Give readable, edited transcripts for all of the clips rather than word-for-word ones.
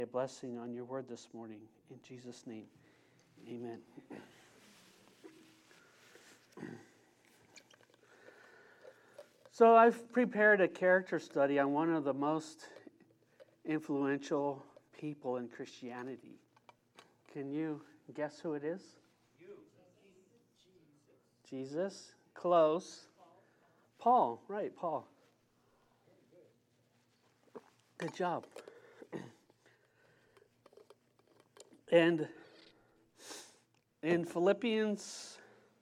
A blessing on your word this morning. In Jesus' name, amen. So I've prepared a character study on one of the most influential people in Christianity. Can you guess who it is? Jesus. Close. Paul. Right, Paul. Good job. And in Philippians,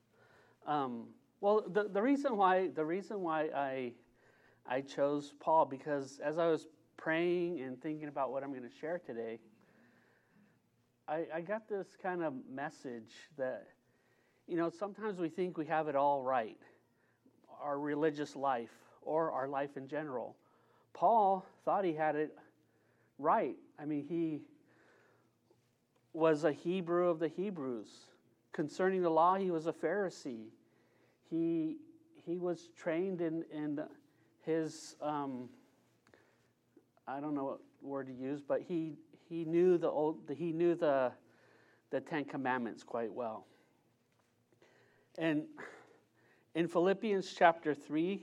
the reason why I chose Paul, because as I was praying and thinking about what I'm going to share today, I got this kind of message that, sometimes we think we have it all right, our religious life or our life in general. Paul thought he had it right. I mean, he was a Hebrew of the Hebrews. Concerning the law, he was a Pharisee. He was trained in his I don't know what word to use, but he knew the Ten Commandments quite well. And in Philippians chapter 3,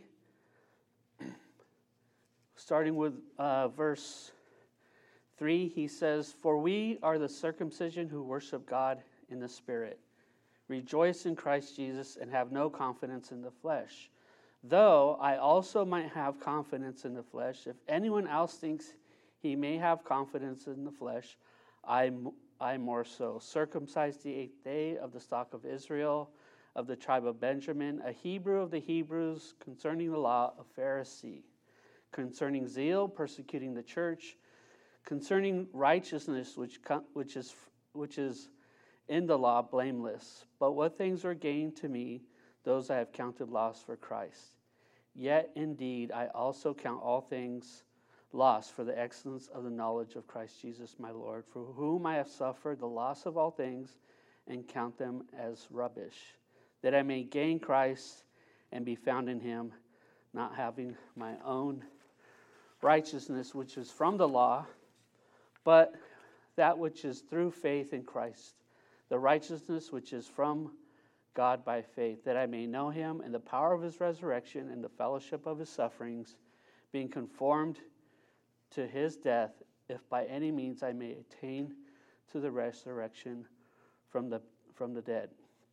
starting with verse 3, he says, "For we are the circumcision who worship God in the Spirit, rejoice in Christ Jesus, and have no confidence in the flesh. Though I also might have confidence in the flesh, if anyone else thinks he may have confidence in the flesh, I more so. Circumcised the 8th day, of the stock of Israel, of the tribe of Benjamin, a Hebrew of the Hebrews, concerning the law, a Pharisee. Concerning zeal, persecuting the church. Concerning righteousness, which is in the law, blameless. But what things are gained to me, those I have counted loss for Christ. Yet indeed I also count all things lost for the excellence of the knowledge of Christ Jesus my Lord, for whom I have suffered the loss of all things, and count them as rubbish, that I may gain Christ and be found in him, not having my own righteousness which is from the law, but that which is through faith in Christ, the righteousness which is from God by faith, that I may know him and the power of his resurrection and the fellowship of his sufferings, being conformed to his death, if by any means I may attain to the resurrection from the dead."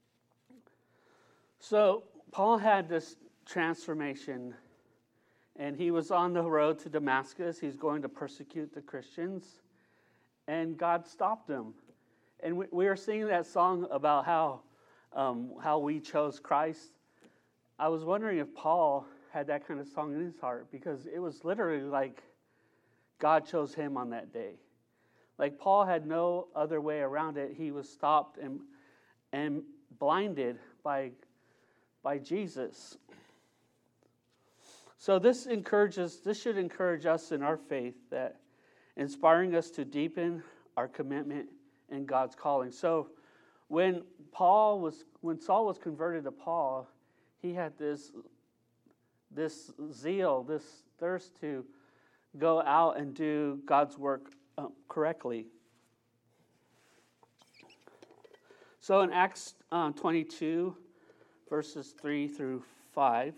So Paul had this transformation, and he was on the road to Damascus. He's going to persecute the Christians, and God stopped him. And we were singing that song about how we chose Christ. I was wondering if Paul had that kind of song in his heart, because it was literally like God chose him on that day. Like Paul had no other way around it. He was stopped and blinded by Jesus. So this should encourage us in our faith, that inspiring us to deepen our commitment in God's calling. So when Saul was converted to Paul, he had this zeal, this thirst to go out and do God's work correctly. So in Acts 22, verses 3 through 5,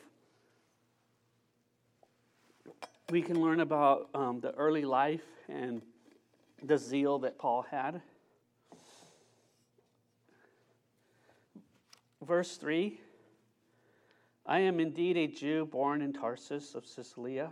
we can learn about the early life and the zeal that Paul had. Verse 3, "I am indeed a Jew born in Tarsus of Cilicia,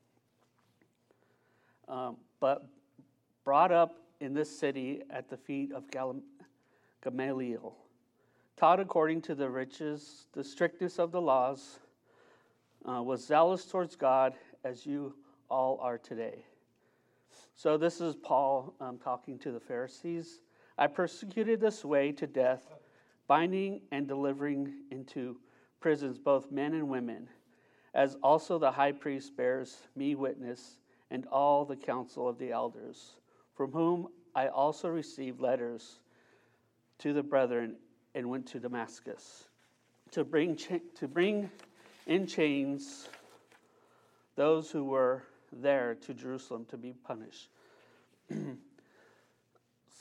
but brought up in this city at the feet of Gamaliel, taught according to the strictness of the laws, was zealous towards God, as you all are today." So this is Paul talking to the Pharisees. "I persecuted this way to death, binding and delivering into prisons both men and women, as also the high priest bears me witness, and all the council of the elders, from whom I also received letters to the brethren, and went to Damascus, to bring in chains those who were there to Jerusalem to be punished.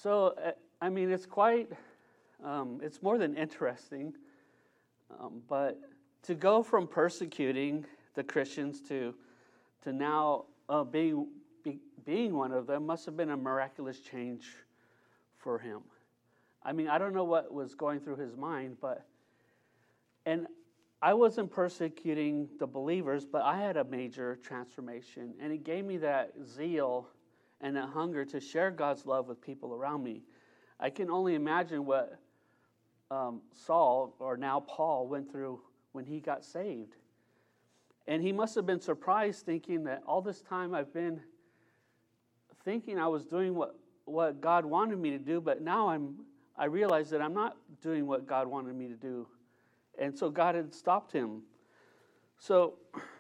So, I mean, it's quite, it's more than interesting, but to go from persecuting the Christians to now being one of them must have been a miraculous change for him. I mean, I don't know what was going through his mind, and I wasn't persecuting the believers, but I had a major transformation, and it gave me that zeal and that hunger to share God's love with people around me. I can only imagine what Saul, or now Paul, went through when he got saved. And he must have been surprised, thinking that all this time I've been thinking I was doing what God wanted me to do, but now I realize that I'm not doing what God wanted me to do. And so God had stopped him. So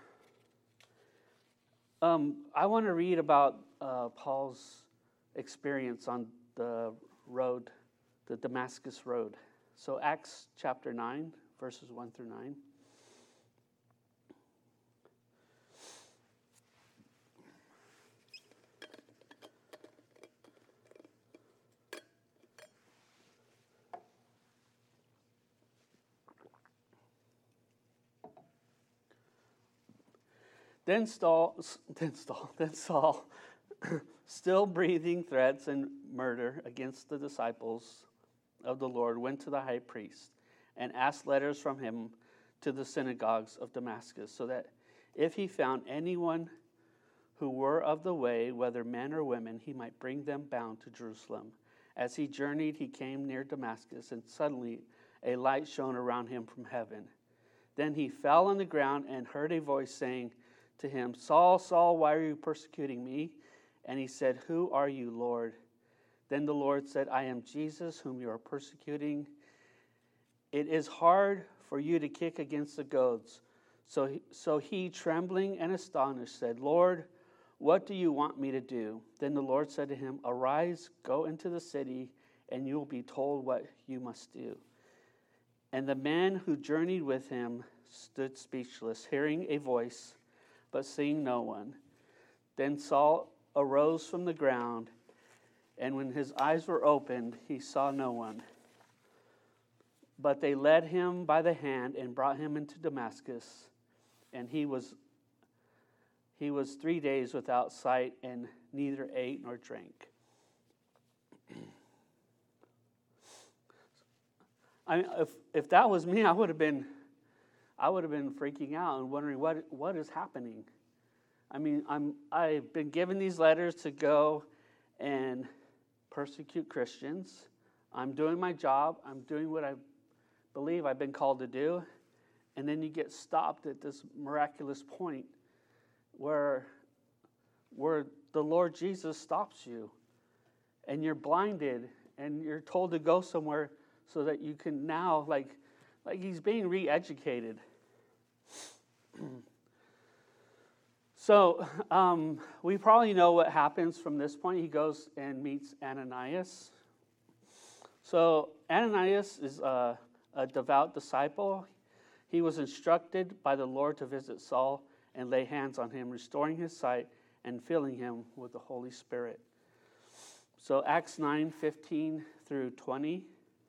I want to read about Paul's experience on the road, the Damascus road. So Acts chapter 9, verses 1 through 9. Then Saul, still breathing threats and murder against the disciples of the Lord, went to the high priest and asked letters from him to the synagogues of Damascus, so that if he found anyone who were of the way, whether men or women, he might bring them bound to Jerusalem. As he journeyed, he came near Damascus, and suddenly a light shone around him from heaven. Then he fell on the ground and heard a voice saying to him, "Saul, Saul, why are you persecuting me?" And he said, "Who are you, Lord?" Then the Lord said, "I am Jesus, whom you are persecuting. It is hard for you to kick against the goads." So he, trembling and astonished, said, "Lord, what do you want me to do?" Then the Lord said to him, "Arise, go into the city, and you will be told what you must do." And the men who journeyed with him stood speechless, hearing a voice, but seeing no one. Then Saul arose from the ground, and when his eyes were opened, he saw no one. But they led him by the hand and brought him into Damascus, and he was 3 days without sight, and neither ate nor drank. I mean, if that was me, I would have been freaking out and wondering what is happening. I mean, I've been given these letters to go and persecute Christians. I'm doing my job. I'm doing what I believe I've been called to do. And then you get stopped at this miraculous point where the Lord Jesus stops you, and you're blinded, and you're told to go somewhere so that you can now, like he's being re-educated. So we probably know what happens from this point. He goes and meets Ananias. So Ananias is a devout disciple. He was instructed by the Lord to visit Saul and lay hands on him, restoring his sight and filling him with the Holy Spirit. So Acts 9:15 through 20.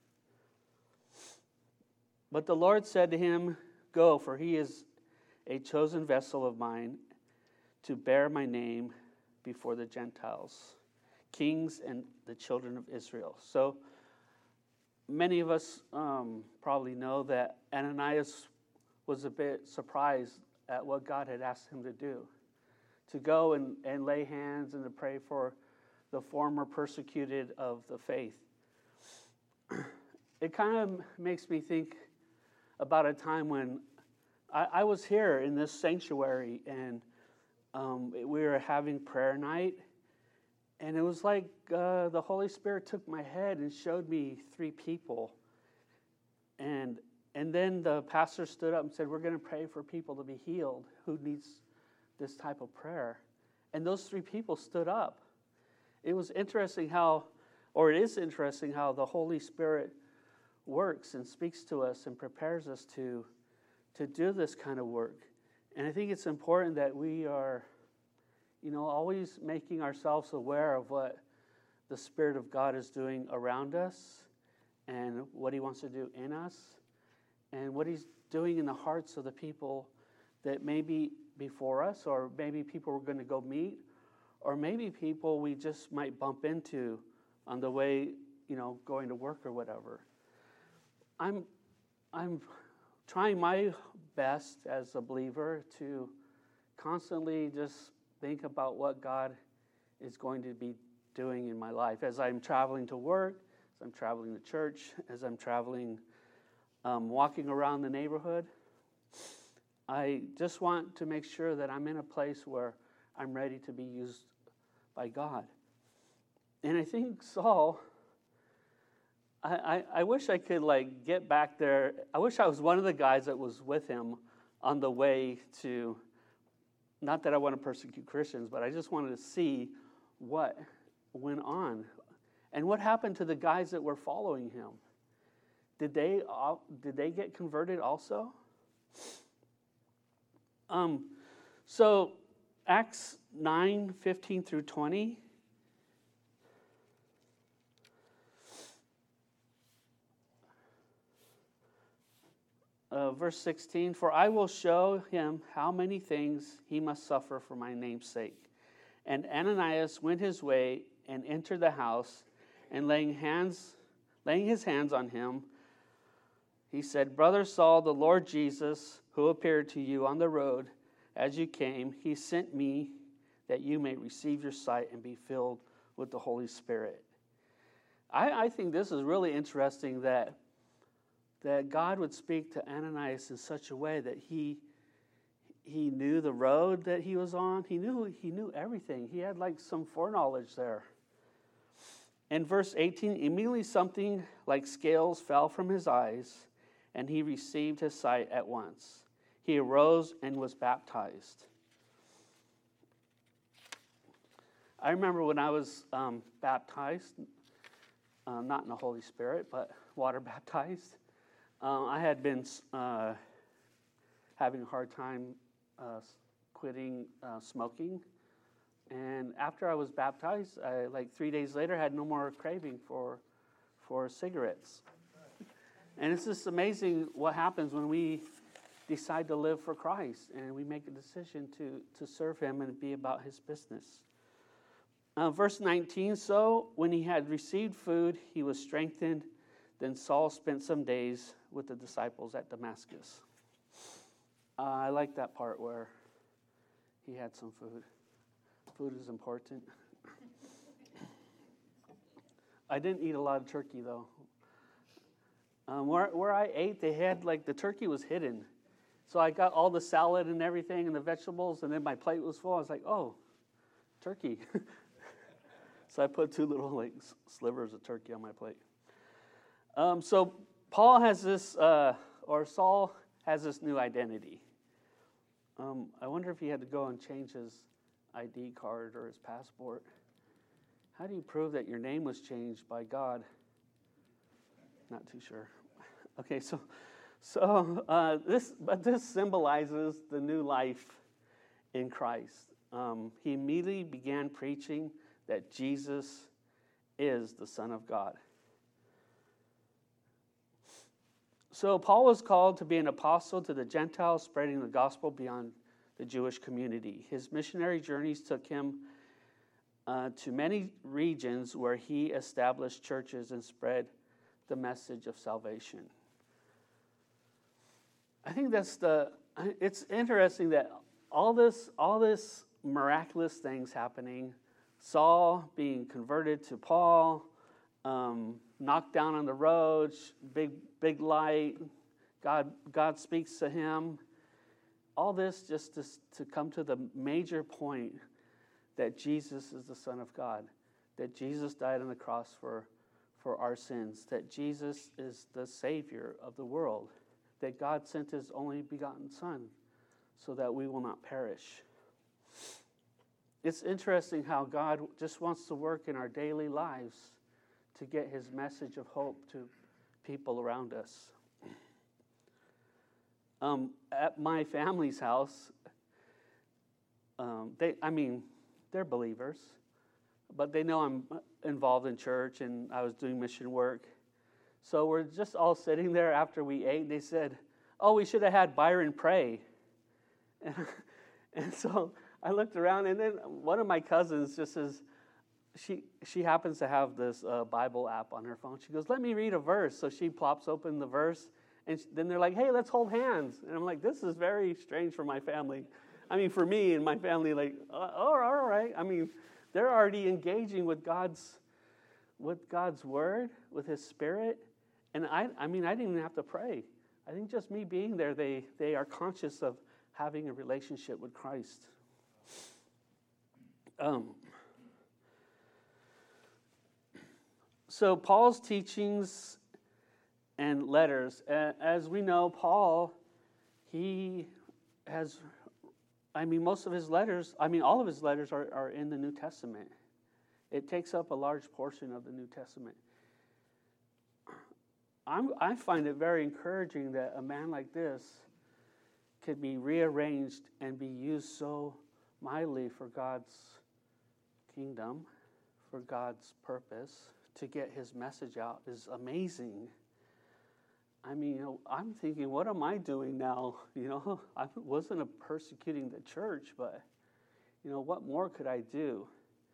But the Lord said to him, "Go, for he is a chosen vessel of mine to bear my name before the Gentiles, kings, and the children of Israel." So many of us probably know that Ananias was a bit surprised at what God had asked him to do, to go and lay hands and to pray for the former persecuted of the faith. It kind of makes me think about a time when I was here in this sanctuary, and we were having prayer night, and it was like the Holy Spirit took my head and showed me 3 people, and then the pastor stood up and said, "We're going to pray for people to be healed who needs this type of prayer." And those 3 people stood up. It is interesting how the Holy Spirit works and speaks to us and prepares us to do this kind of work. And I think it's important that we are, always making ourselves aware of what the Spirit of God is doing around us and what he wants to do in us and what he's doing in the hearts of the people that may be before us, or maybe people we're going to go meet, or maybe people we just might bump into on the way, going to work or whatever. I'm trying my best as a believer to constantly just think about what God is going to be doing in my life as I'm traveling to work, as I'm traveling to church, as I'm traveling, walking around the neighborhood. I just want to make sure that I'm in a place where I'm ready to be used by God. And I think Saul, I wish I could get back there. I wish I was one of the guys that was with him on the way to, not that I want to persecute Christians, but I just wanted to see what went on and what happened to the guys that were following him. Did they get converted also? So Acts 9:15 through 20. Verse 16, for I will show him how many things he must suffer for my name's sake. And Ananias went his way and entered the house, and laying his hands on him, he said, Brother Saul, the Lord Jesus, who appeared to you on the road as you came, he sent me that you may receive your sight and be filled with the Holy Spirit. I think this is really interesting that God would speak to Ananias in such a way that he knew the road that he was on. He knew everything. He had some foreknowledge there. In verse 18, immediately something like scales fell from his eyes, and he received his sight at once. He arose and was baptized. I remember when I was baptized, not in the Holy Spirit, but water baptized. I had been having a hard time quitting smoking. And after I was baptized, 3 days later, had no more craving for cigarettes. And it's just amazing what happens when we decide to live for Christ and we make a decision to serve him and be about his business. Verse 19, so when he had received food, he was strengthened. Then Saul spent some days with the disciples at Damascus. I like that part where he had some food. Food is important. I didn't eat a lot of turkey, though. Where I ate, they had, the turkey was hidden. So I got all the salad and everything and the vegetables, and then my plate was full. I was like, oh, turkey. So I put 2 little, slivers of turkey on my plate. So Paul has this, or Saul has this new identity. I wonder if he had to go and change his ID card or his passport. How do you prove that your name was changed by God? Not too sure. Okay, so this symbolizes the new life in Christ. He immediately began preaching that Jesus is the Son of God. So Paul was called to be an apostle to the Gentiles, spreading the gospel beyond the Jewish community. His missionary journeys took him to many regions where he established churches and spread the message of salvation. I think it's interesting that all this miraculous things happening, Saul being converted to Paul, knocked down on the road, big light, God speaks to him. All this just to come to the major point that Jesus is the Son of God, that Jesus died on the cross for our sins, that Jesus is the Savior of the world, that God sent his only begotten Son so that we will not perish. It's interesting how God just wants to work in our daily lives to get his message of hope to people around us. At my family's house, they're believers, but they know I'm involved in church and I was doing mission work. So we're just all sitting there after we ate. They said, "Oh, we should have had Byron pray." And so I looked around, and then one of my cousins just says, she happens to have this Bible app on her phone. She goes, "Let me read a verse." So she plops open the verse, and then they're like, "Hey, let's hold hands." And I'm like, this is very strange for my family. I mean, for me and my family, like, oh, all right. I mean, they're already engaging with God's word, with His Spirit. And I mean, I didn't even have to pray. I think just me being there, they are conscious of having a relationship with Christ. So Paul's teachings and letters, as we know, Paul, he has, most of his letters, all of his letters are in the New Testament. It takes up a large portion of the New Testament. I find it very encouraging that a man like this could be rearranged and be used so mightily for God's kingdom, for God's purpose, to get his message out is amazing. I'm thinking, what am I doing now? I wasn't persecuting the church, but, what more could I do?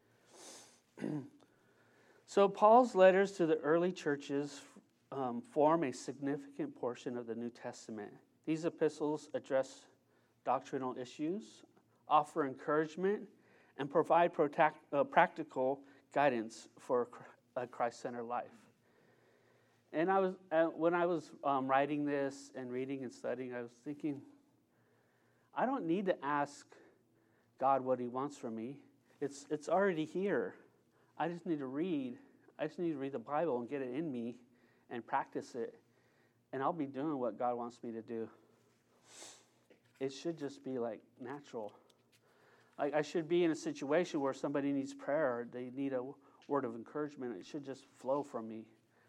So Paul's letters to the early churches form a significant portion of the New Testament. These epistles address doctrinal issues, offer encouragement, and provide practical guidance for a Christ-centered life. And when I was writing this and reading and studying, I was thinking, I don't need to ask God what He wants from me. It's already here. I just need to read. I just need to read the Bible and get it in me and practice it. And I'll be doing what God wants me to do. It should just be like natural. I should be in a situation where somebody needs prayer or they need a word of encouragement. It should just flow from me.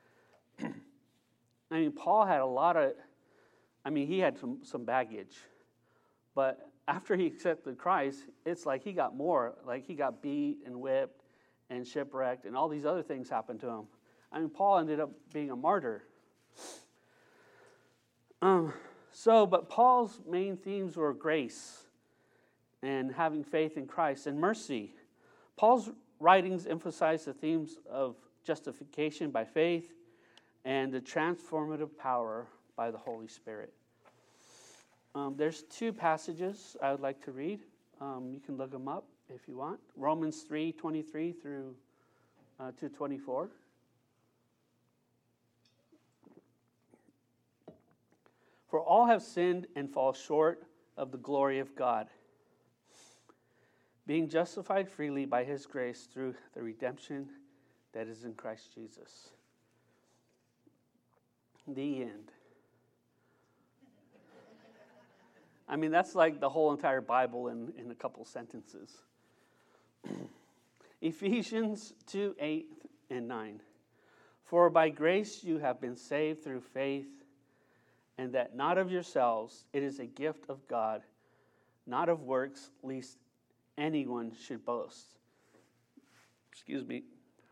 Paul had he had some baggage. But after he accepted Christ, it's like he got more. Like he got beat and whipped and shipwrecked and all these other things happened to him. Paul ended up being a martyr. But Paul's main themes were grace and having faith in Christ and mercy. Paul's writings emphasize the themes of justification by faith and the transformative power by the Holy Spirit. There's two passages I would like to read. You can look them up if you want. Romans 3:23 through 2:24. For all have sinned and fall short of the glory of God, being justified freely by His grace through the redemption that is in Christ Jesus. The end. That's like the whole entire Bible in a couple sentences. Ephesians 2:8 and 9. For by grace you have been saved through faith, and that not of yourselves, it is a gift of God, not of works, lest anyone should boast. Excuse me.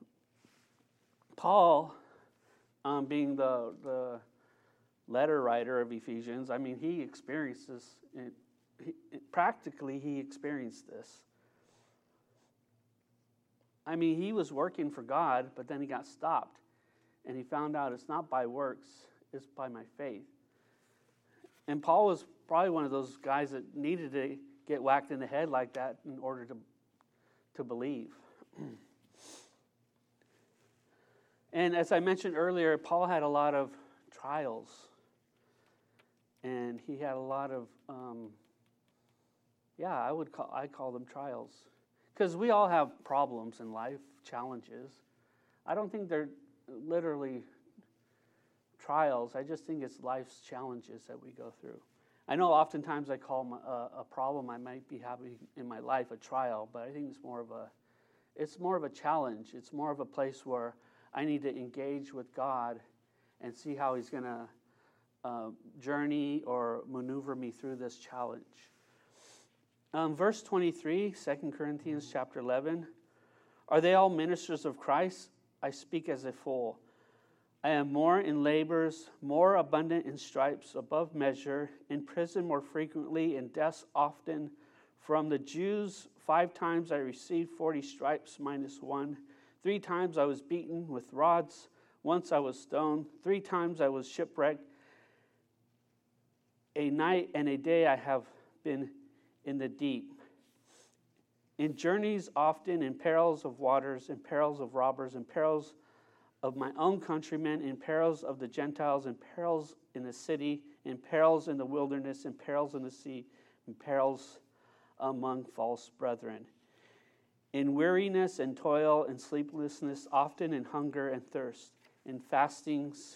Paul, being the letter writer of Ephesians, he experienced this. Practically, he experienced this. He was working for God, but then he got stopped. And he found out it's not by works, it's by my faith. And Paul was probably one of those guys that needed to get whacked in the head like that in order to believe. And as I mentioned earlier, Paul had a lot of trials. And he had a lot of, I call them trials. Because we all have problems in life, challenges. I don't think they're literally trials. I just think it's life's challenges that we go through. I know oftentimes I call a problem I might be having in my life a trial, but I think it's more of a challenge. It's more of a place where I need to engage with God and see how He's going to journey or maneuver me through this challenge. Verse 23, 2 Corinthians chapter 11. Are they all ministers of Christ? I speak as a fool. I am more in labors, more abundant in stripes, above measure, in prison more frequently, in deaths often. From the Jews 5 times I received 40 stripes minus 1. 3 times I was beaten with rods. Once I was stoned. 3 times I was shipwrecked. A night and a day I have been in the deep. In journeys often, in perils of waters, in perils of robbers, in perils of my own countrymen, in perils of the Gentiles, in perils in the city, in perils in the wilderness, in perils in the sea, in perils among false brethren. In weariness and toil and sleeplessness, often in hunger and thirst, in fastings,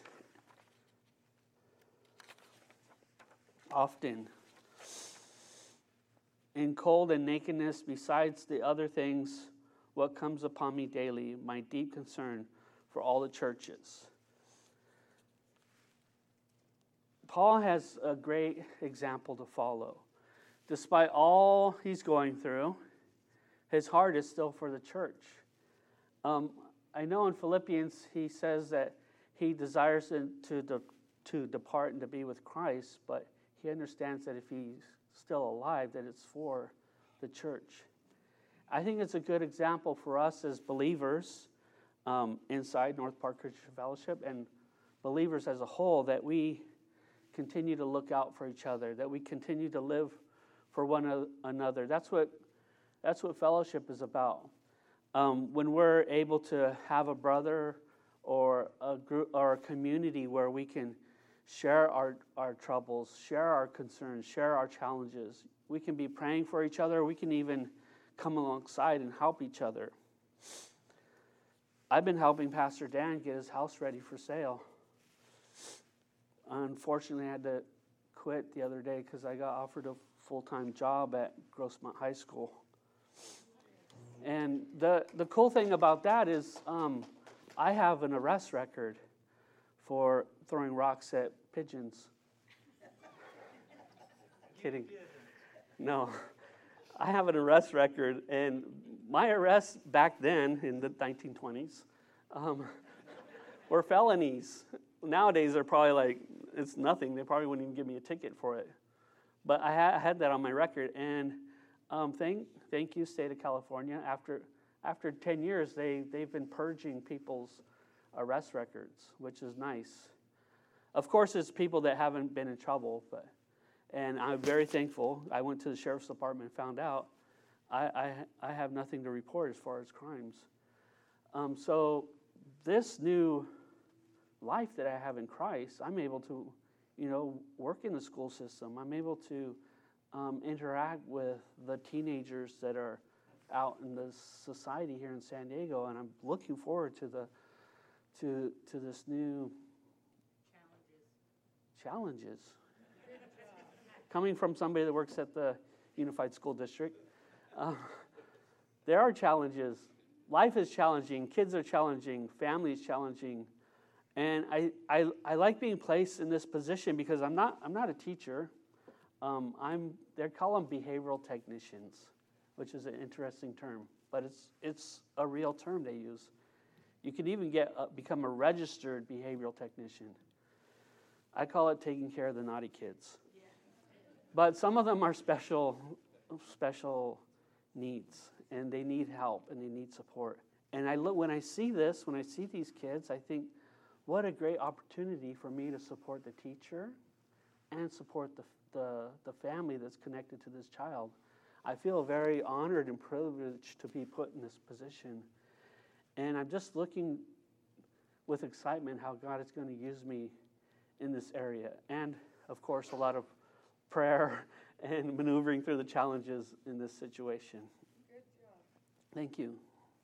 often in cold and nakedness, besides the other things, what comes upon me daily, my deep concern for all the churches. Paul has a great example to follow. Despite all he's going through, his heart is still for the church. I know in Philippians he says that he desires to depart and to be with Christ, but he understands that if he's still alive, that it's for the church. I think it's a good example for us as believers inside North Park Christian Fellowship and believers as a whole, that we continue to look out for each other, that we continue to live for one another. That's what fellowship is about. When we're able to have a brother or a group or a community where we can share our troubles, share our concerns, share our challenges. We can be praying for each other. We can even come alongside and help each other. I've been helping Pastor Dan get his house ready for sale. Unfortunately, I had to quit the other day because I got offered a full-time job at Grossmont High School. And the cool thing about that is I have an arrest record for throwing rocks at pigeons. Kidding. No. I have an arrest record, and my arrests back then in the 1920s were felonies. Nowadays, they're probably like, it's nothing. They probably wouldn't even give me a ticket for it. But I had that on my record, and thank you, State of California. After 10 years, they've been purging people's arrest records, which is nice. Of course, it's people that haven't been in trouble, and I'm very thankful. I went to the sheriff's department and found out I have nothing to report as far as crimes. So this new life that I have in Christ, I'm able to, work in the school system. I'm able to interact with the teenagers that are out in the society here in San Diego, and I'm looking forward to this new challenges. Coming from somebody that works at the Unified School District, there are challenges. Life is challenging. Kids are challenging. Family is challenging. And I like being placed in this position because I'm not a teacher. They call them behavioral technicians, which is an interesting term, but it's a real term they use. You can even become a registered behavioral technician. I call it taking care of the naughty kids. But some of them are special needs, and they need help, and they need support. And when I see these kids, I think, what a great opportunity for me to support the teacher and support the family that's connected to this child. I feel very honored and privileged to be put in this position. And I'm just looking with excitement how God is going to use me in this area. And, of course, a lot of prayer and maneuvering through the challenges in this situation. Good job. Thank you.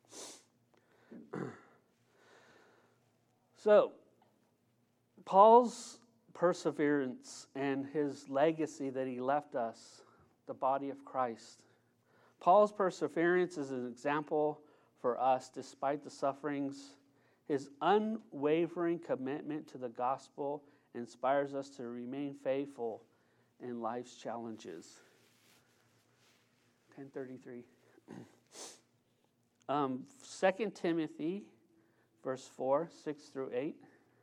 So, Paul's perseverance and his legacy that he left us, the body of Christ. Paul's perseverance is an example for us despite the sufferings. His unwavering commitment to the gospel inspires us to remain faithful in life's challenges. 10:33. 2 Timothy, verse 4, 6 through 8.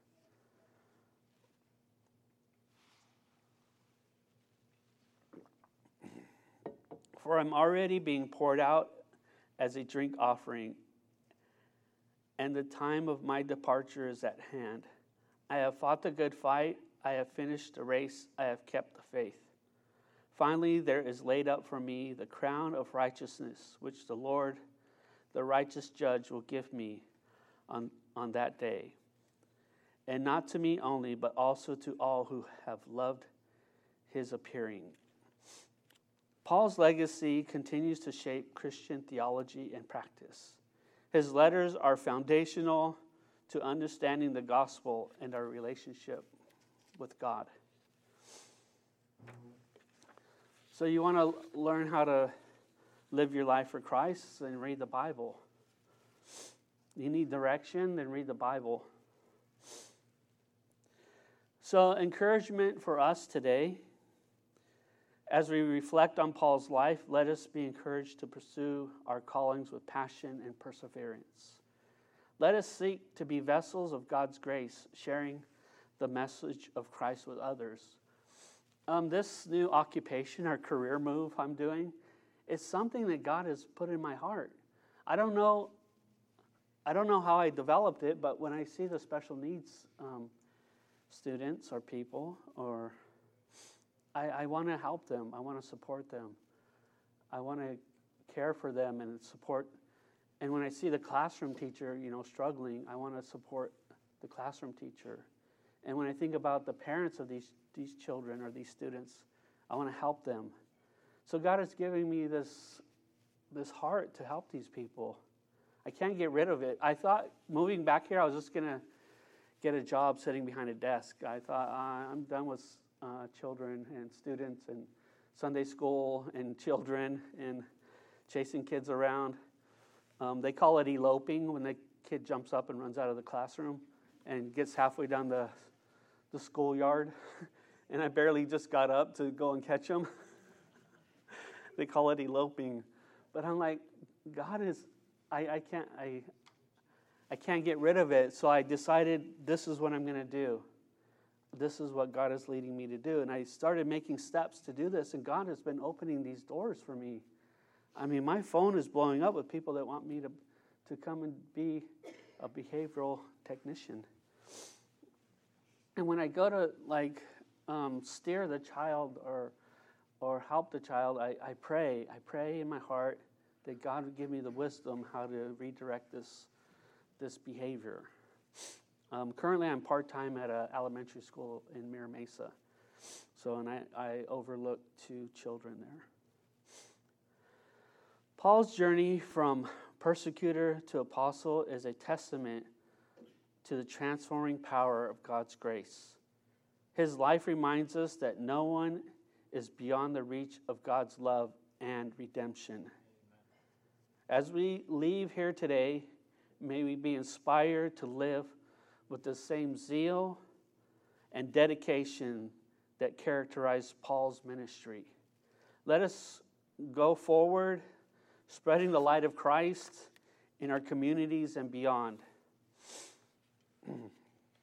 For I'm already being poured out as a drink offering, and the time of my departure is at hand. I have fought the good fight, I have finished the race, I have kept the faith. Finally, there is laid up for me the crown of righteousness, which the Lord, the righteous judge, will give me on that day. And not to me only, but also to all who have loved his appearing. Paul's legacy continues to shape Christian theology and practice. His letters are foundational to understanding the gospel and our relationship with God. So you want to learn how to live your life for Christ, then read the Bible. You need direction, then read the Bible. So encouragement for us today, as we reflect on Paul's life, let us be encouraged to pursue our callings with passion and perseverance. Let us seek to be vessels of God's grace, sharing the message of Christ with others. This new occupation or career move I'm doing is something that God has put in my heart. I don't know how I developed it, but when I see the special needs students or people, or I want to help them. I want to support them. I want to care for them and support. And when I see the classroom teacher, struggling, I want to support the classroom teacher. And when I think about the parents of these children or these students, I want to help them. So God is giving me this heart to help these people. I can't get rid of it. I thought moving back here, I was just going to get a job sitting behind a desk. I thought, I'm done with children and students and Sunday school and children and chasing kids around. They call it eloping when the kid jumps up and runs out of the classroom and gets halfway down the schoolyard. And I barely just got up to go and catch them. They call it eloping. But I'm like, God is, I can't get rid of it. So I decided this is what I'm going to do. This is what God is leading me to do. And I started making steps to do this, and God has been opening these doors for me. I mean, my phone is blowing up with people that want me to come and be a behavioral technician. And when I go to steer the child or help the child, I pray. I pray in my heart that God would give me the wisdom how to redirect this behavior. Currently, I'm part-time at an elementary school in Mira Mesa. And I overlook 2 children there. Paul's journey from persecutor to apostle is a testament to the transforming power of God's grace. His life reminds us that no one is beyond the reach of God's love and redemption. As we leave here today, may we be inspired to live with the same zeal and dedication that characterized Paul's ministry. Let us go forward, spreading the light of Christ in our communities and beyond.